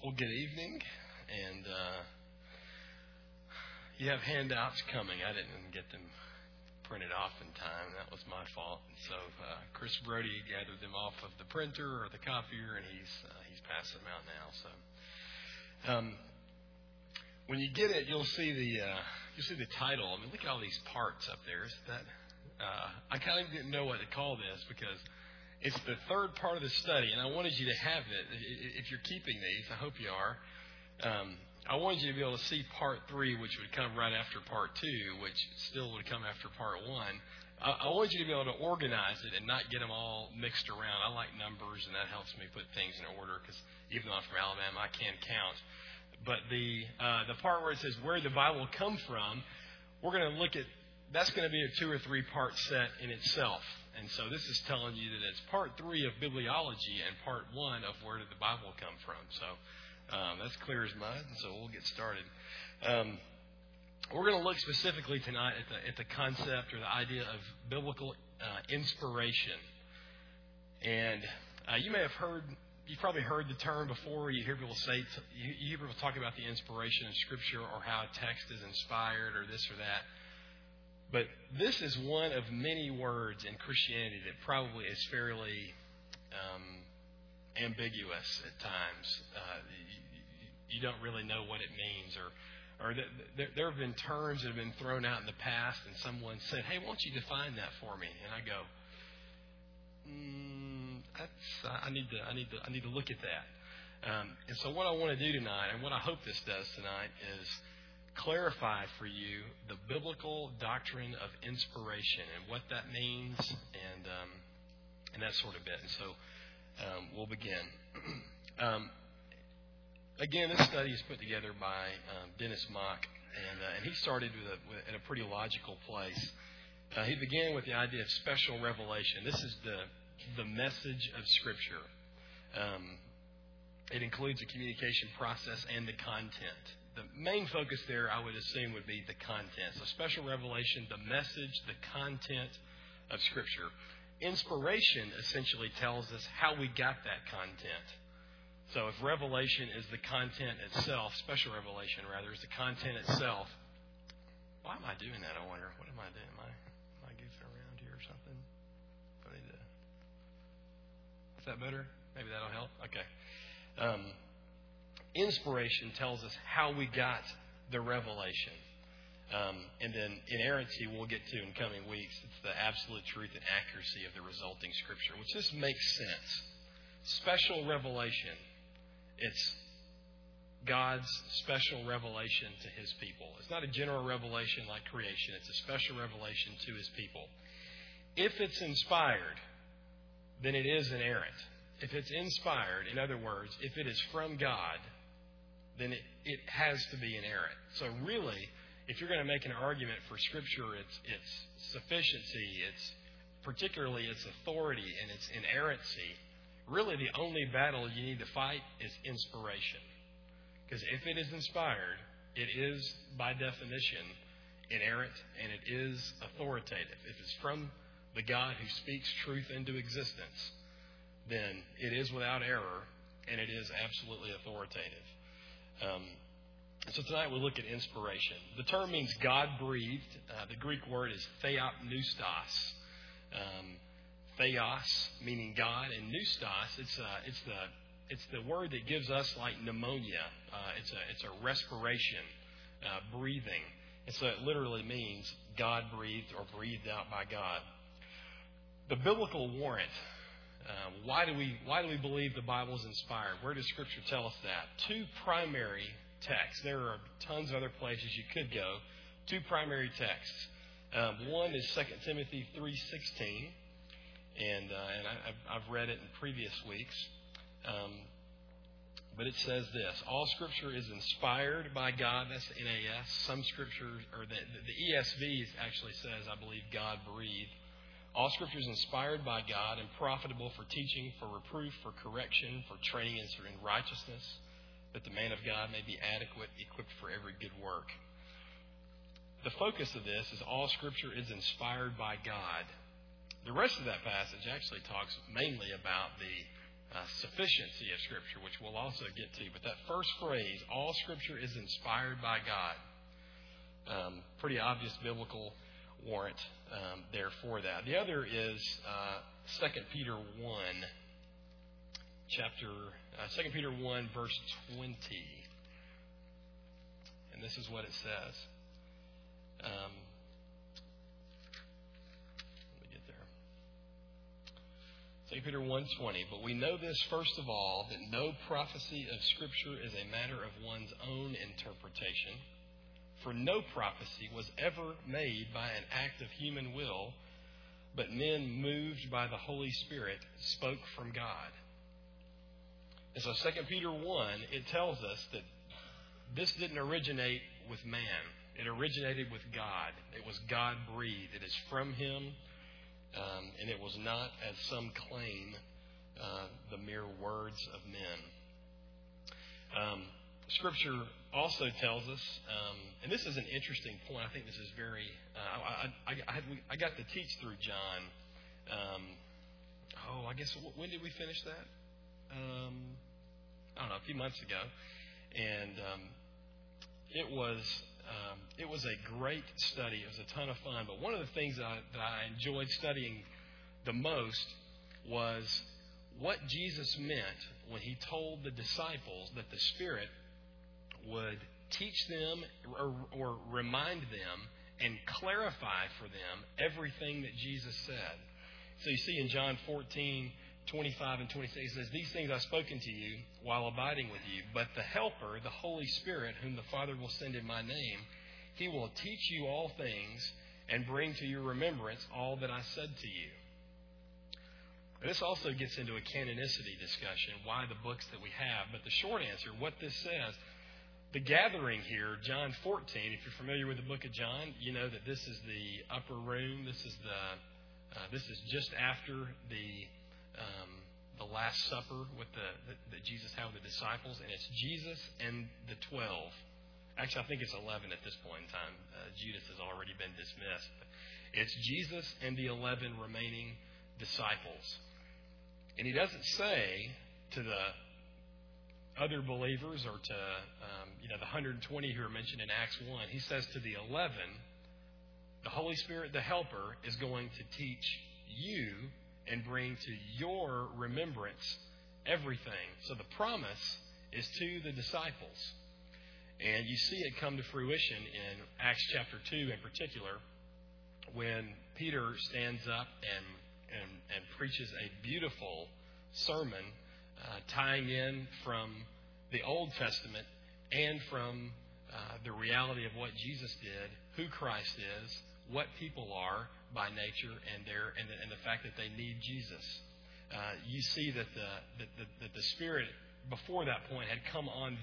Well, good evening, and you have handouts coming. I didn't get them printed off in time. That was my fault. And so Chris Brody gathered them off of the printer or the copier, and he's passing them out now. So when you get it, you'll see the title. I mean, look at all these parts up there. I kind of didn't know what to call this because it's the third part of the study, and I wanted you to have it. If you're keeping these, I hope you are. I wanted you to be able to see part 3, which would come right after part 2, which still would come after part 1. I want you to be able to organize it and not get them all mixed around. I like numbers, and that helps me put things in order because even though I'm from Alabama, I can't count. But the part where it says where did the Bible come from, we're going to look at, that's going to be a 2 or 3 part set in itself. And so this is telling you that it's part 3 of bibliology and part 1 of where did the Bible come from. So that's clear as mud, and so we'll get started. We're going to look specifically tonight at the concept or the idea of biblical inspiration. And you've probably heard the term before. You hear people say, you hear people talk about the inspiration of Scripture or how a text is inspired or this or that. But this is one of many words in Christianity that probably is fairly ambiguous at times. You don't really know what it means, or there have been terms that have been thrown out in the past, and someone said, "Hey, why don't you define that for me?" And I go, I need to look at that. And so what I want to do tonight, and what I hope this does tonight, is clarify for you the biblical doctrine of inspiration and what that means, and that sort of bit. And so we'll begin. Again, this study is put together by Dennis Mock, and he started at a pretty logical place. He began with the idea of special revelation. This is the message of Scripture. It includes the communication process and the content. The main focus there, I would assume, would be the content. So special revelation, the message, the content of Scripture. Inspiration essentially tells us how we got that content. So if revelation is the content itself, special revelation rather, is the content itself. Why am I doing that, I wonder? What am I doing? Am I goofing around here or something? Is that better? Maybe that'll help? Okay. Inspiration tells us how we got the revelation. And then inerrancy we'll get to in coming weeks. It's the absolute truth and accuracy of the resulting Scripture, which just makes sense. Special revelation. It's God's special revelation to His people. It's not a general revelation like creation. It's a special revelation to His people. If it's inspired, then it is inerrant. If it's inspired, in other words, if it is from God, then it has to be inerrant. So really, if you're going to make an argument for Scripture, its sufficiency, particularly its authority and its inerrancy, really the only battle you need to fight is inspiration. Because if it is inspired, it is, by definition, inerrant, and it is authoritative. If it's from the God who speaks truth into existence, then it is without error, and it is absolutely authoritative. So tonight we'll look at inspiration. The term means God-breathed. The Greek word is theopneustos. Theos, meaning God, and pneustos, it's the word that gives us like pneumonia. It's a respiration, breathing. And so it literally means God-breathed or breathed out by God. The biblical warrant. Why do we believe the Bible is inspired? Where does Scripture tell us that? 2 primary texts. There are tons of other places you could go. 2 primary texts. One is 2 Timothy 3:16, and I've read it in previous weeks. But it says this: all Scripture is inspired by God. That's the NAS. Some Scripture, or the ESV actually says, I believe, God breathed. All Scripture is inspired by God and profitable for teaching, for reproof, for correction, for training in righteousness, that the man of God may be adequate, equipped for every good work. The focus of this is all Scripture is inspired by God. The rest of that passage actually talks mainly about the sufficiency of Scripture, which we'll also get to. But that first phrase, all Scripture is inspired by God. Pretty obvious biblical warrant there for that. The other is 2 Peter 1, 2 Peter 1, verse 20. And this is what it says. Let me get there. 2 Peter 1:20. But we know this, first of all, that no prophecy of Scripture is a matter of one's own interpretation. For no prophecy was ever made by an act of human will, but men moved by the Holy Spirit spoke from God. And so 2 Peter 1, it tells us that this didn't originate with man. It originated with God. It was God-breathed. It is from Him, and it was not, as some claim, the mere words of men. Scripture also tells us, and this is an interesting point. I think this is very. I got to teach through John. I guess when did we finish that? I don't know, a few months ago, and it was a great study. It was a ton of fun. But one of the things that I enjoyed studying the most was what Jesus meant when He told the disciples that the Spirit would teach them or remind them and clarify for them everything that Jesus said. So you see in John 14:25 and 26, it says, "These things I've spoken to you while abiding with you, but the Helper, the Holy Spirit, whom the Father will send in my name, He will teach you all things and bring to your remembrance all that I said to you." This also gets into a canonicity discussion, why the books that we have. But the short answer, what this says, the gathering here, John 14, if you're familiar with the book of John, you know that this is the upper room. This is just after the Last Supper with that Jesus had with the disciples, and it's Jesus and the 12. Actually, I think it's 11 at this point in time. Judas has already been dismissed. But it's Jesus and the 11 remaining disciples. And He doesn't say to the other believers or to the 120 who are mentioned in Acts 1. He says to the 11, the Holy Spirit, the Helper, is going to teach you and bring to your remembrance everything. So the promise is to the disciples. And you see it come to fruition in Acts chapter 2 in particular, when Peter stands up and preaches a beautiful sermon tying in from the Old Testament and from the reality of what Jesus did, who Christ is, what people are by nature, and the fact that they need Jesus. You see that the Spirit before that point had come on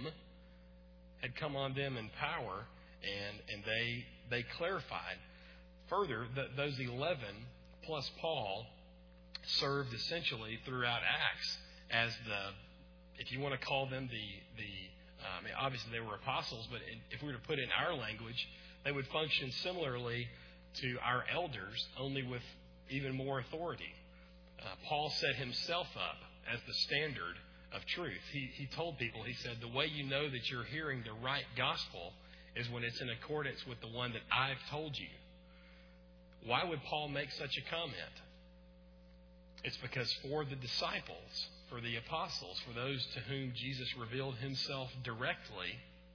them in power, and they clarified. Further, those 11 plus Paul served essentially throughout Acts as if you want to call them obviously they were apostles, but if we were to put it in our language, they would function similarly to our elders, only with even more authority. Paul set himself up as the standard of truth. He told people, he said, the way you know that you're hearing the right gospel is when it's in accordance with the one that I've told you. Why would Paul make such a comment? It's because for the disciples, for the apostles, for those to whom Jesus revealed Himself directly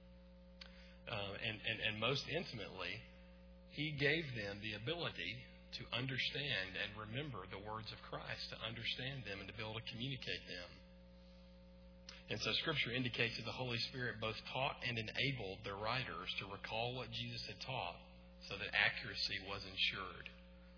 and most intimately, He gave them the ability to understand and remember the words of Christ, to understand them and to be able to communicate them. And so Scripture indicates that the Holy Spirit both taught and enabled the writers to recall what Jesus had taught so that accuracy was ensured.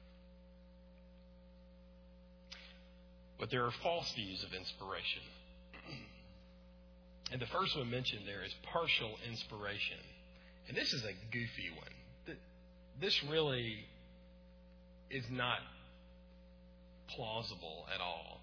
But there are false views of inspiration. And the first one mentioned there is partial inspiration. And this is a goofy one. This really is not plausible at all.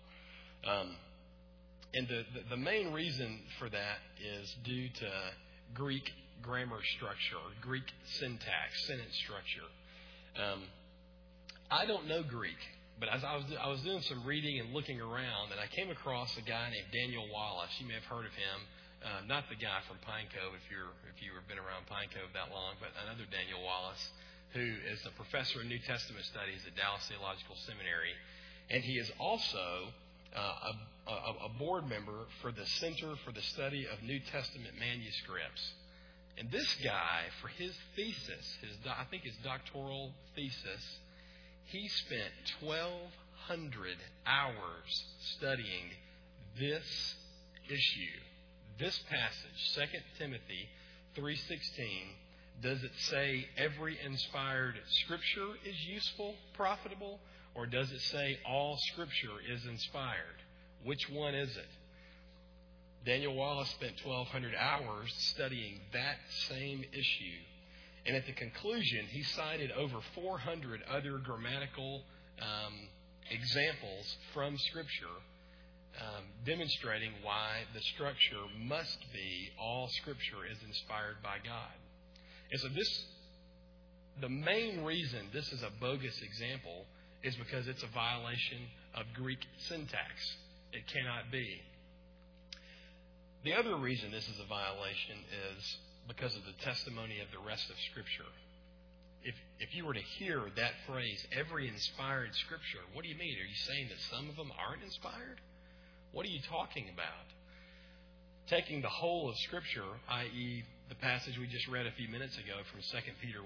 And the main reason for that is due to Greek grammar structure or Greek syntax, sentence structure. I don't know Greek. But as I was doing some reading and looking around, and I came across a guy named Daniel Wallace. You may have heard of him. Not the guy from Pine Cove, if you've been around Pine Cove that long, but another Daniel Wallace, who is a professor of New Testament studies at Dallas Theological Seminary, and he is also a board member for the Center for the Study of New Testament Manuscripts. And this guy, for his thesis, I think his doctoral thesis, he spent 1,200 hours studying this issue. This passage, 2 Timothy 3:16, does it say every inspired Scripture is useful, profitable, or does it say all Scripture is inspired? Which one is it? Daniel Wallace spent 1,200 hours studying that same issue. And at the conclusion, he cited over 400 other grammatical examples from Scripture demonstrating why the structure must be all Scripture is inspired by God. And so the main reason this is a bogus example is because it's a violation of Greek syntax. It cannot be. The other reason this is a violation is because of the testimony of the rest of Scripture. If you were to hear that phrase, every inspired Scripture, what do you mean? Are you saying that some of them aren't inspired? What are you talking about? Taking the whole of Scripture, i.e., the passage we just read a few minutes ago from 2 Peter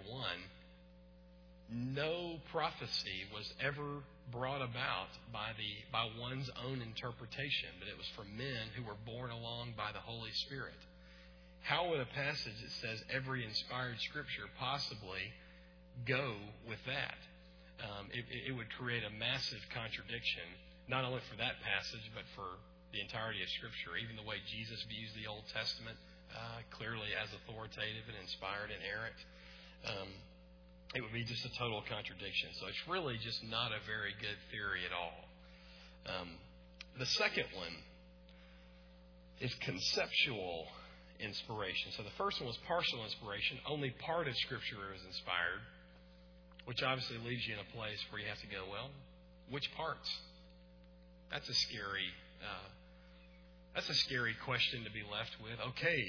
1, no prophecy was ever brought about by one's own interpretation, but it was from men who were borne along by the Holy Spirit. How would a passage that says every inspired Scripture possibly go with that? It would create a massive contradiction, not only for that passage, but for the entirety of Scripture. Even the way Jesus views the Old Testament clearly as authoritative and inspired and inerrant. It would be just a total contradiction. So it's really just not a very good theory at all. The second one is conceptual inspiration. So the first one was partial inspiration. Only part of Scripture is inspired, which obviously leaves you in a place where you have to go, well, which parts? That's a scary question to be left with. Okay,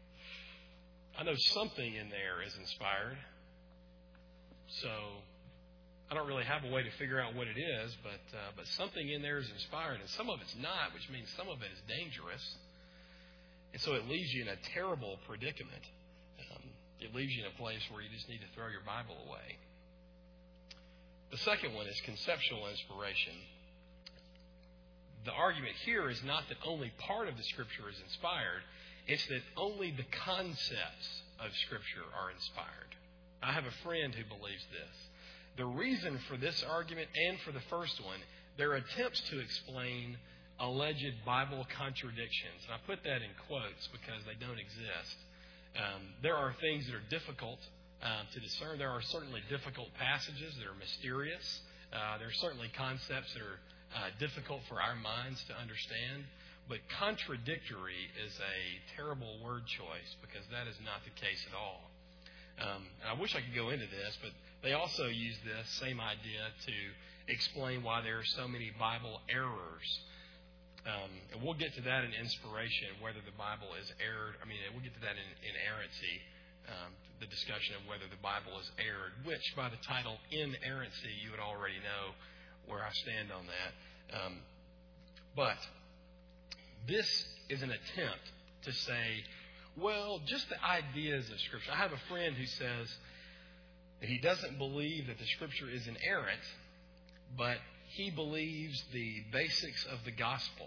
I know something in there is inspired, so I don't really have a way to figure out what it is, but something in there is inspired, and some of it's not, which means some of it is dangerous. And so it leaves you in a terrible predicament. It leaves you in a place where you just need to throw your Bible away. The second one is conceptual inspiration. The argument here is not that only part of the Scripture is inspired. It's that only the concepts of Scripture are inspired. I have a friend who believes this. The reason for this argument and for the first one, they're attempts to explain alleged Bible contradictions. And I put that in quotes because they don't exist. There are things that are difficult to discern. There are certainly difficult passages that are mysterious. There are certainly concepts that are difficult for our minds to understand. But contradictory is a terrible word choice because that is not the case at all. I wish I could go into this, but they also use this same idea to explain why there are so many Bible errors. And we'll get to that in inspiration, whether the Bible is erred. We'll get to that in inerrancy, the discussion of whether the Bible is erred, which by the title Inerrancy, you would already know where I stand on that. But this is an attempt to say, well, just the ideas of Scripture. I have a friend who says that he doesn't believe that the Scripture is inerrant, but he believes the basics of the gospel.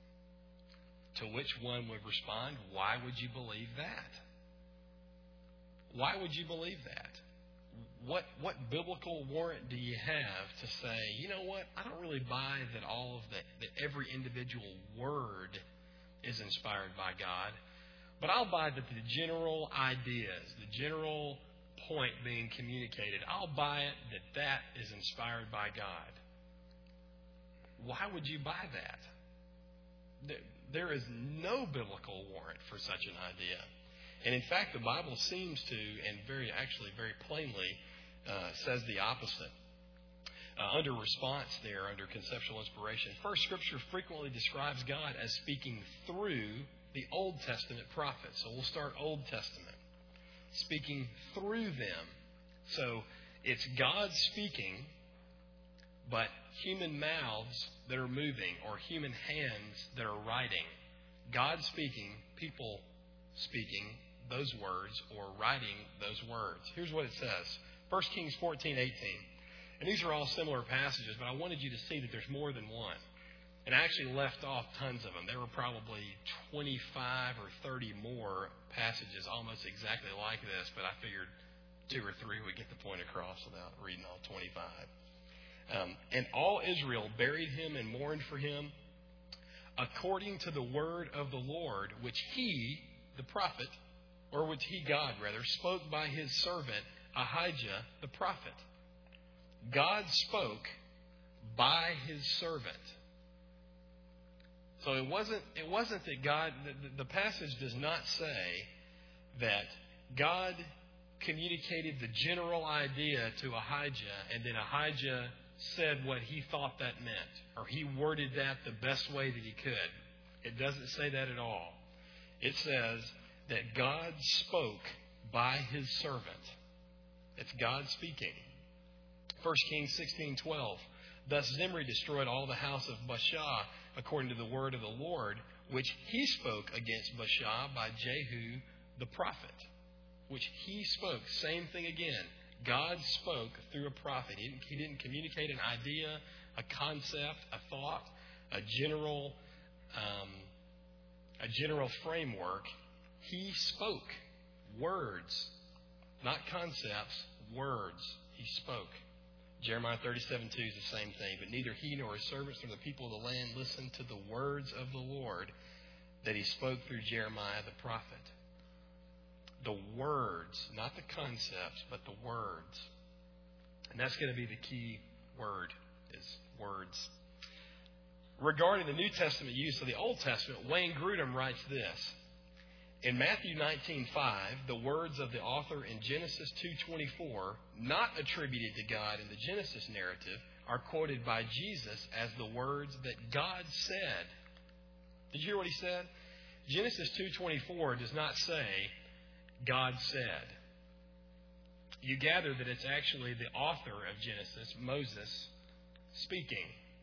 To which one would respond, why would you believe that? Why would you believe that? What biblical warrant do you have to say, you know what, I don't really buy that that every individual word is inspired by God, but I'll buy that the general ideas, the general point being communicated, I'll buy it that is inspired by God. Why would you buy that? There is no biblical warrant for such an idea. And in fact, the Bible seems to, and very plainly, says the opposite. under response there, under conceptual inspiration. First, Scripture frequently describes God as speaking through the Old Testament prophets. So we'll start Old Testament. Speaking through them. So it's God speaking, but human mouths that are moving or human hands that are writing. God speaking, people speaking those words or writing those words. Here's what it says. 1 Kings 14:18. And these are all similar passages, but I wanted you to see that there's more than one. And I actually left off tons of them. There were probably 25 or 30 more passages almost exactly like this, but I figured 2 or 3 would get the point across without reading all 25. And all Israel buried him and mourned for him according to the word of the Lord, which he, the prophet, or which he, God rather, spoke by his servant Ahijah the prophet. God spoke by his servant. So it wasn't that God, the passage does not say that God communicated the general idea to Ahijah and then Ahijah said what he thought that meant, or he worded that the best way that he could. It doesn't say that at all. It says that God spoke by his servant. It's God speaking. 1 Kings 16:12. Thus Zimri destroyed all the house of Baasha according to the word of the Lord, which he spoke against Baasha by Jehu the prophet. Which he spoke. Same thing again. God spoke through a prophet. He didn't communicate an idea, a concept, a thought, a general framework. He spoke words, not concepts, words. He spoke. Jeremiah 37:2 is the same thing. But neither he nor his servants nor the people of the land listened to the words of the Lord that he spoke through Jeremiah the prophet. The words, not the concepts, but the words. And that's going to be the key word, is words. Regarding the New Testament use of the Old Testament, Wayne Grudem writes this. In Matthew 19:5, the words of the author in Genesis 2:24, not attributed to God in the Genesis narrative, are quoted by Jesus as the words that God said. Did you hear what he said? Genesis 2:24 does not say, God said. You gather that it's actually the author of Genesis, Moses, speaking.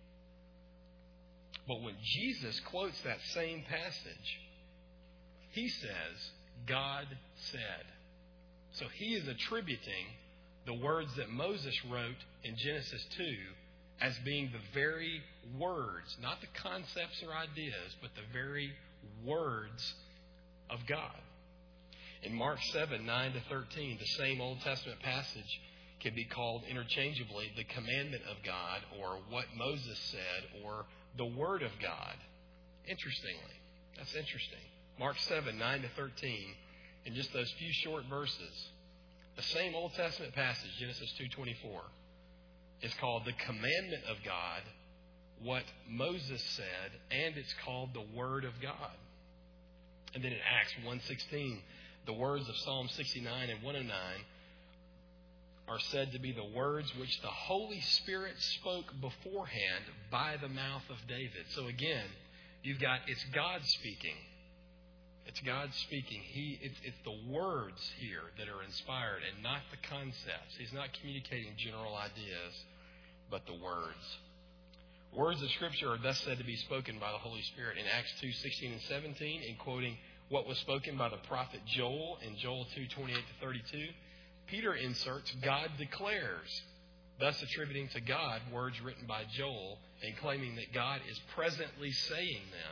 But when Jesus quotes that same passage, he says, God said. So he is attributing the words that Moses wrote in Genesis 2 as being the very words, not the concepts or ideas, but the very words of God. In Mark 7:9-13, the same Old Testament passage can be called interchangeably the commandment of God, or what Moses said, or the word of God. Interestingly, that's interesting. Mark 7:9-13, in just those few short verses, the same Old Testament passage, Genesis 2:24, is called the commandment of God, what Moses said, and it's called the word of God. And then in Acts 1:16, the words of Psalm 69 and 109 are said to be the words which the Holy Spirit spoke beforehand by the mouth of David. So again, you've got, it's God speaking. It's God speaking. It's the words here that are inspired and not the concepts. He's not communicating general ideas, but the words. Words of Scripture are thus said to be spoken by the Holy Spirit in Acts 2:16 and 17, in quoting what was spoken by the prophet Joel in Joel 2:28-32. Peter inserts, God declares, thus attributing to God words written by Joel and claiming that God is presently saying them.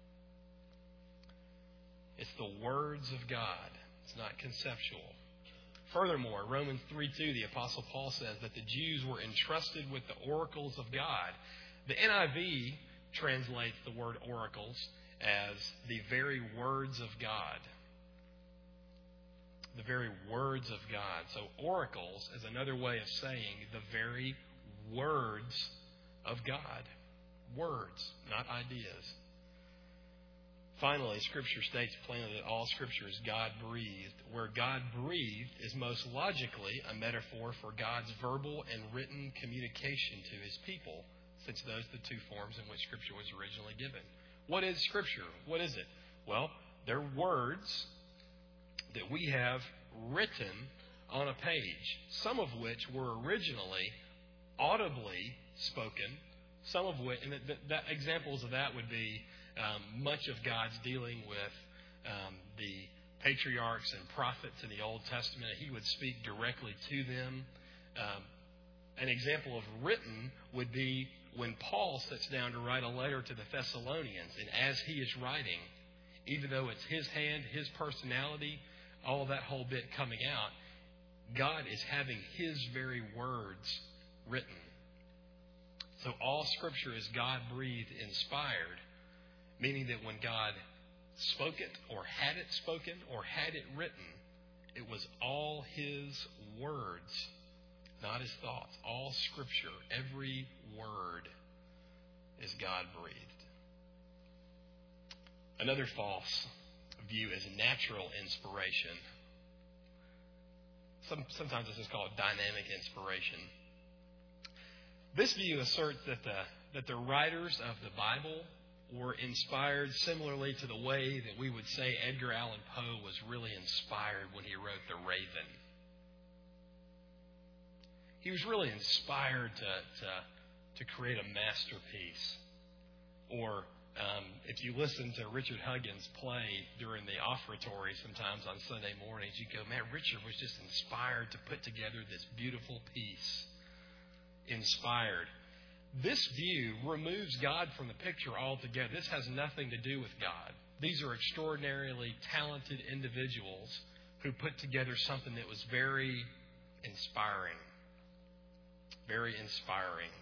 It's the words of God. It's not conceptual. Furthermore, Romans 3:2, the Apostle Paul says that the Jews were entrusted with the oracles of God. The NIV translates the word oracles as the very words of God. The very words of God. So oracles is another way of saying the very words of God. Words, not ideas. Finally, Scripture states plainly that all Scripture is God-breathed, where God-breathed is most logically a metaphor for God's verbal and written communication to His people, since those are the two forms in which Scripture was originally given. What is Scripture? What is it? Well, they're words that we have written on a page, some of which were originally audibly spoken, some of which, and that examples of that would be much of God's dealing with the patriarchs and prophets in the Old Testament. He would speak directly to them. An example of written would be when Paul sits down to write a letter to the Thessalonians, and as he is writing, even though it's his hand, his personality, all of that whole bit coming out, God is having His very words written. So all Scripture is God-breathed, inspired, meaning that when God spoke it or had it spoken or had it written, it was all His words, not His thoughts. All Scripture, every word is God-breathed. Another false view is natural inspiration. Sometimes this is called dynamic inspiration. This view asserts that the writers of the Bible were inspired similarly to the way that we would say Edgar Allan Poe was really inspired when he wrote The Raven. He was really inspired to create a masterpiece. Or if you listen to Richard Huggins play during the offertory sometimes on Sunday mornings, you go, man, Richard was just inspired to put together this beautiful piece. Inspired. This view removes God from the picture altogether. This has nothing to do with God. These are extraordinarily talented individuals who put together something that was very inspiring. Very inspiring.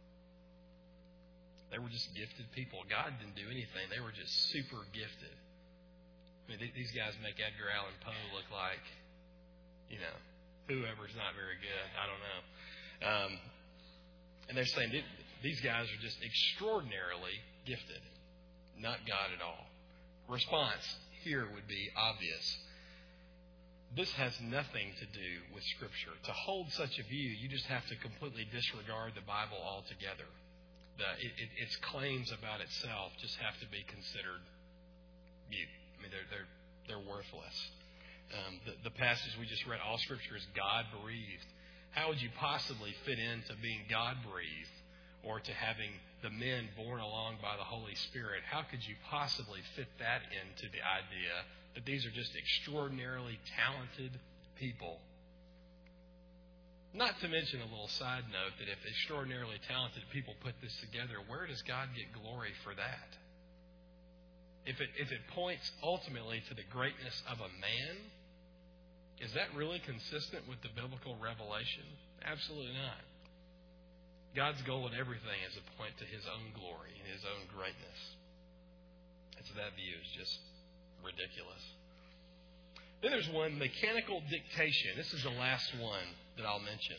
They were just gifted people. God didn't do anything. They were just super gifted. I mean, these guys make Edgar Allan Poe look like, whoever's not very good. I don't know. And they're saying these guys are just extraordinarily gifted. Not God at all. Response here would be obvious. This has nothing to do with Scripture. To hold such a view, you just have to completely disregard the Bible altogether. Its claims about itself just have to be considered mute. I mean, they're worthless. The passage we just read, all Scripture is God-breathed. How would you possibly fit into being God-breathed or to having the men borne along by the Holy Spirit? How could you possibly fit that into the idea that these are just extraordinarily talented people? Not to mention a little side note that if extraordinarily talented people put this together, where does God get glory for that? If it points ultimately to the greatness of a man, is that really consistent with the biblical revelation? Absolutely not. God's goal in everything is to point to His own glory and His own greatness. And so that view is just ridiculous. Then there's one, mechanical dictation. This is the last one that I'll mention.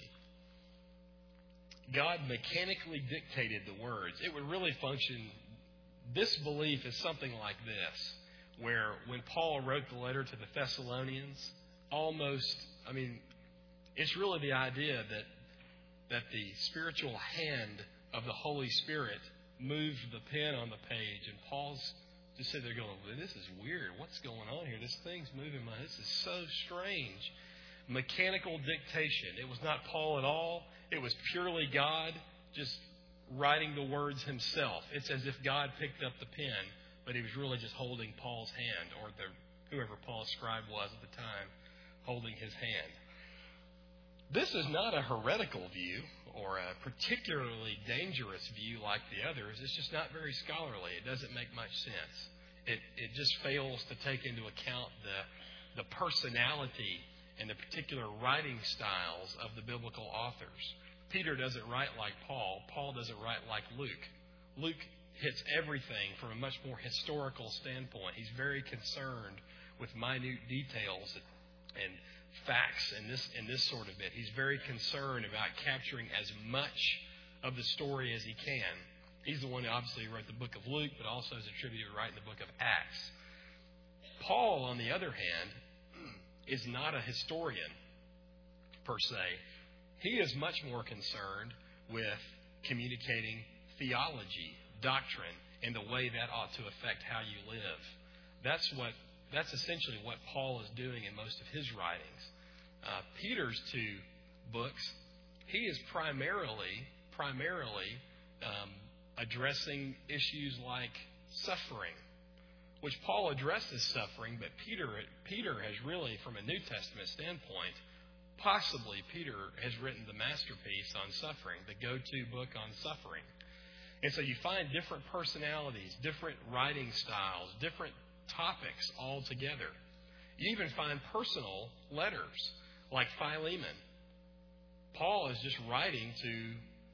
God mechanically dictated the words. It would really function, this belief is something like this, where when Paul wrote the letter to the Thessalonians, it's really the idea that the spiritual hand of the Holy Spirit moved the pen on the page, and Paul's just sitting there going, well, this is weird. What's going on here? This thing's moving this is so strange. Mechanical dictation. It was not Paul at all. It was purely God just writing the words Himself. It's as if God picked up the pen, but He was really just holding Paul's hand, or whoever Paul's scribe was at the time, holding his hand. This is not a heretical view or a particularly dangerous view like the others. It's just not very scholarly. It doesn't make much sense. It just fails to take into account the personality and the particular writing styles of the biblical authors. Peter doesn't write like Paul. Paul doesn't write like Luke. Luke hits everything from a much more historical standpoint. He's very concerned with minute details and facts in this sort of bit. He's very concerned about capturing as much of the story as he can. He's the one who obviously wrote the book of Luke, but also is attributed to writing the book of Acts. Paul, on the other hand, is not a historian per se. He is much more concerned with communicating theology, doctrine, and the way that ought to affect how you live. That's essentially what Paul is doing in most of his writings. Peter's two books, he is primarily addressing issues like suffering, which Paul addresses suffering, but Peter has really, from a New Testament standpoint, possibly Peter has written the masterpiece on suffering, the go-to book on suffering. And so you find different personalities, different writing styles, different topics all together. You even find personal letters like Philemon. Paul is just writing to,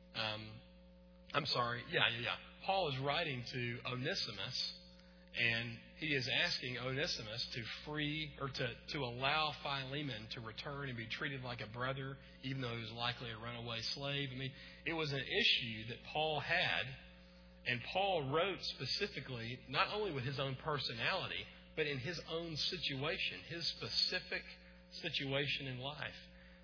Paul is writing to Onesimus, and he is asking Onesimus to allow Philemon to return and be treated like a brother, even though he was likely a runaway slave. I mean, it was an issue that Paul had, and Paul wrote specifically, not only with his own personality, but in his own situation, his specific situation in life.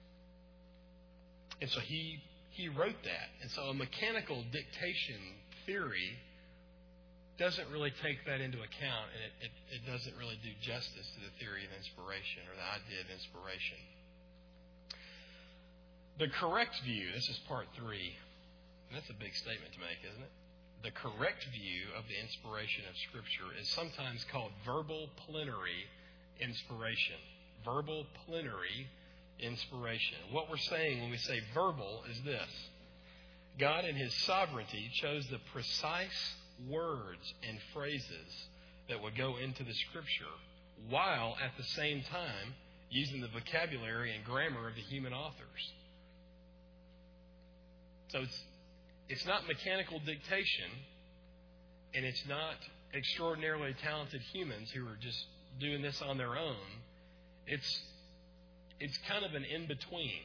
And so he wrote that. And so a mechanical dictation theory doesn't really take that into account, and it doesn't really do justice to the theory of inspiration or the idea of inspiration. The correct view, this is part 3, and that's a big statement to make, isn't it? The correct view of the inspiration of Scripture is sometimes called verbal plenary inspiration. Verbal plenary inspiration. What we're saying when we say verbal is this: God in His sovereignty chose the precise words and phrases that would go into the Scripture, while at the same time using the vocabulary and grammar of the human authors. So it's not mechanical dictation, and it's not extraordinarily talented humans who are just doing this on their own. It's kind of an in-between.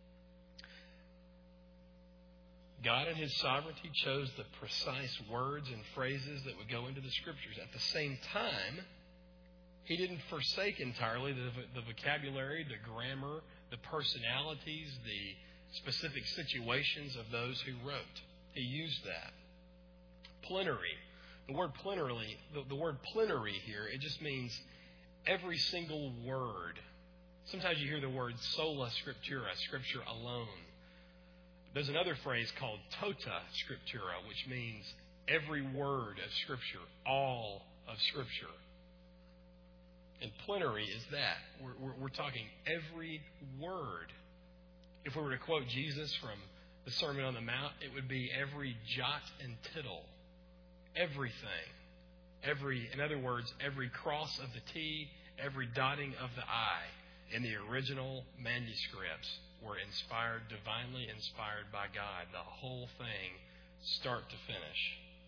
God in His sovereignty chose the precise words and phrases that would go into the Scriptures. At the same time, He didn't forsake entirely the vocabulary, the grammar, the personalities, the specific situations of those who wrote. He used that. Plenary. The word plenary here, it just means every single word. Sometimes you hear the word sola scriptura, Scripture alone. There's another phrase called tota scriptura, which means every word of Scripture, all of Scripture. And plenary is that. We're talking every word. If we were to quote Jesus from the Sermon on the Mount, it would be every jot and tittle. Everything. In other words, every cross of the T, every dotting of the I in the original manuscripts were divinely inspired by God. The whole thing, start to finish.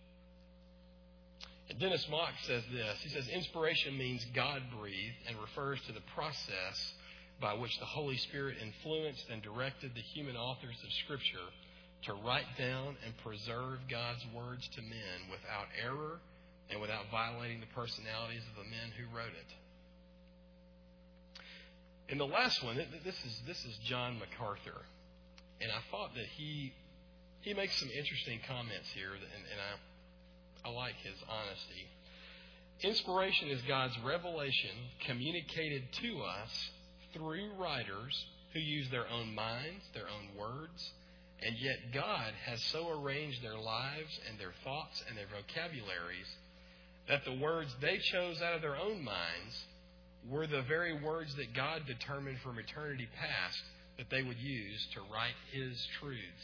And Dennis Mock says this. He says, inspiration means God-breathed and refers to the process by which the Holy Spirit influenced and directed the human authors of Scripture to write down and preserve God's words to men without error and without violating the personalities of the men who wrote it. And the last one, this is John MacArthur. And I thought that he makes some interesting comments here, and I like his honesty. Inspiration is God's revelation communicated to us through writers who use their own minds, their own words, and yet God has so arranged their lives and their thoughts and their vocabularies that the words they chose out of their own minds were the very words that God determined from eternity past that they would use to write His truths.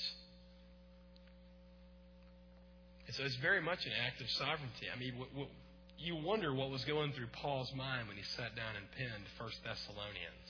And so it's very much an act of sovereignty. I mean, you wonder what was going through Paul's mind when he sat down and penned 1 Thessalonians.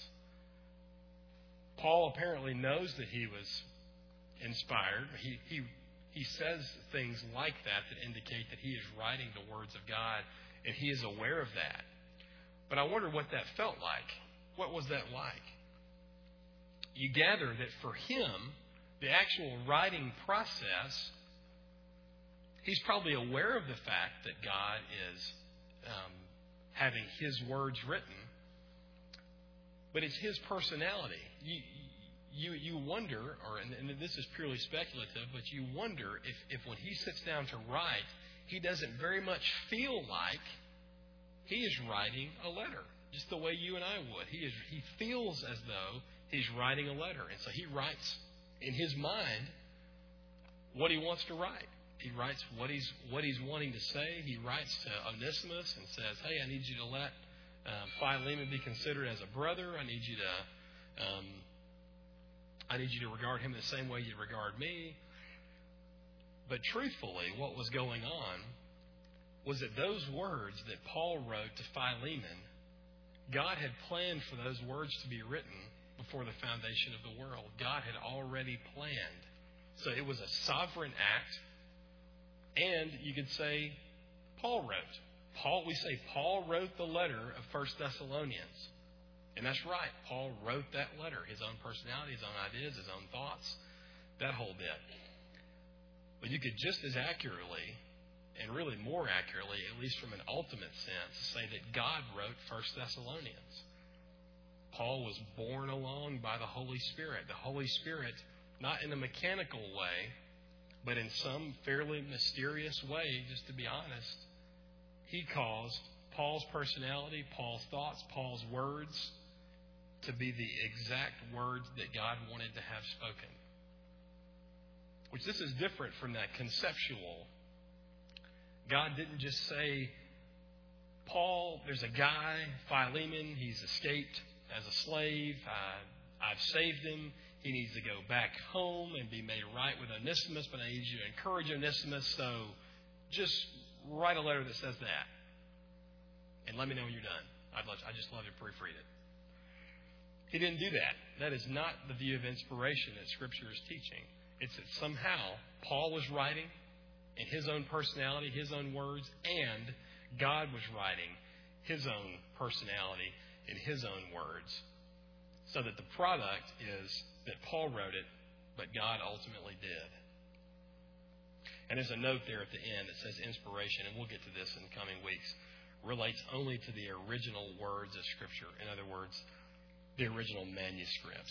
Paul apparently knows that he was inspired. He says things like that indicate that he is writing the words of God, and he is aware of that. But I wonder what that felt like. What was that like? You gather that for him, the actual writing process, He's probably aware of the fact that God is having His words written, but it's His personality. You wonder, and this is purely speculative, but you wonder if when He sits down to write, He doesn't very much feel like He is writing a letter, just the way you and I would. He feels as though He's writing a letter, and so He writes in His mind what He wants to write. He writes what he's wanting to say. He writes to Onesimus and says, "Hey, I need you to let Philemon be considered as a brother. I need you to regard him the same way you regard me." But truthfully, what was going on was that those words that Paul wrote to Philemon, God had planned for those words to be written before the foundation of the world. God had already planned. So it was a sovereign act. And you could say Paul wrote. We say Paul wrote the letter of 1 Thessalonians. And that's right. Paul wrote that letter. His own personality, his own ideas, his own thoughts, that whole bit. But you could just as accurately, and really more accurately, at least from an ultimate sense, say that God wrote 1 Thessalonians. Paul was borne along by the Holy Spirit. The Holy Spirit, not in a mechanical way, but in some fairly mysterious way, just to be honest, He caused Paul's personality, Paul's thoughts, Paul's words to be the exact words that God wanted to have spoken. Which this is different from that conceptual. God didn't just say, Paul, there's a guy, Philemon, he's escaped as a slave. I've saved him. He needs to go back home and be made right with Onesimus, but I need you to encourage Onesimus, so just write a letter that says that. And let me know when you're done. I just love to proofread it. He didn't do that. That is not the view of inspiration that Scripture is teaching. It's that somehow Paul was writing in his own personality, his own words, and God was writing His own personality in His own words. So that the product is that Paul wrote it, but God ultimately did. And there's a note there at the end that says inspiration, and we'll get to this in the coming weeks, relates only to the original words of Scripture. In other words, the original manuscripts.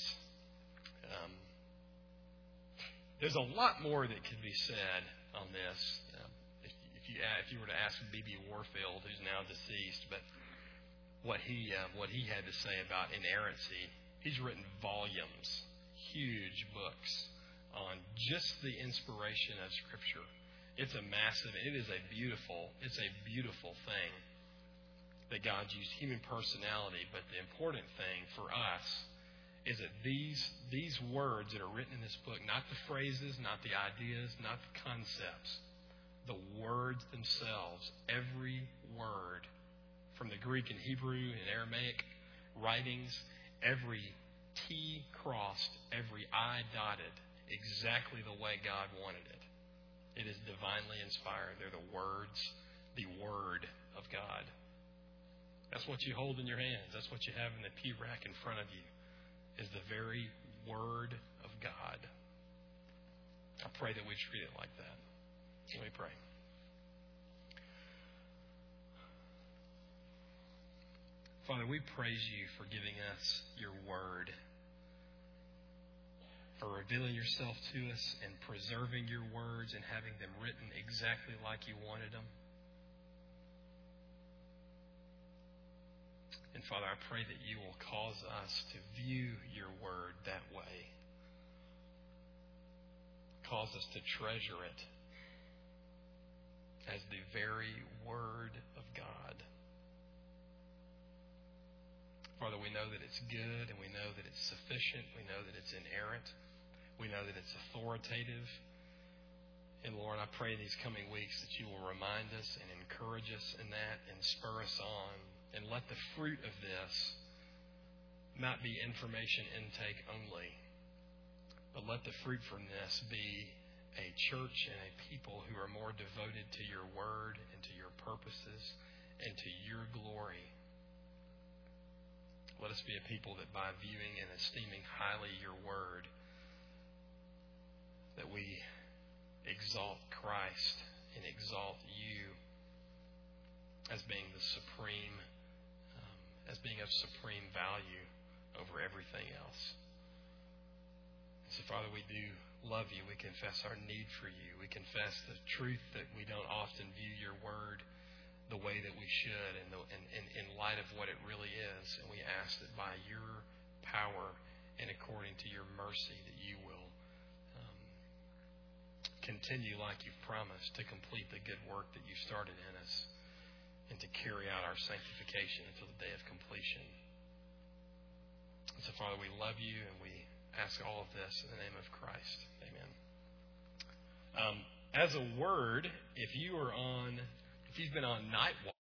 There's a lot more that could be said on this. If you were to ask B.B. Warfield, who's now deceased, but what he had to say about inerrancy, he's written volumes, huge books on just the inspiration of Scripture. It is a beautiful thing that God used human personality, but the important thing for us is that these words that are written in this book, not the phrases, not the ideas, not the concepts, the words themselves, every word from the Greek and Hebrew and Aramaic writings, every T crossed, every I dotted, exactly the way God wanted it. It is divinely inspired. They're the words, the Word of God. That's what you hold in your hands. That's what you have in the pew rack in front of you, is the very Word of God. I pray that we treat it like that. Let me pray. Father, we praise You for giving us Your Word, for revealing Yourself to us and preserving Your words and having them written exactly like You wanted them. And Father, I pray that You will cause us to view Your Word that way. Cause us to treasure it as the very Word of God. Father, we know that it's good and we know that it's sufficient. We know that it's inerrant. We know that it's authoritative. And Lord, I pray these coming weeks that You will remind us and encourage us in that and spur us on. And let the fruit of this not be information intake only, but let the fruit from this be a church and a people who are more devoted to Your Word and to Your purposes and to Your glory. Let us be a people that by viewing and esteeming highly Your Word, that we exalt Christ and exalt you as being the supreme, as being of supreme value over everything else. So, Father, we do love you. We confess our need for you. We confess the truth that we don't often view your word the way that we should and in light of what it really is. And we ask that by your power and according to your mercy that you will continue like you've promised to complete the good work that you started in us and to carry out our sanctification until the day of completion. And so, Father, we love you and we ask all of this in the name of Christ. Amen. As a word, if you've been on Night Walk,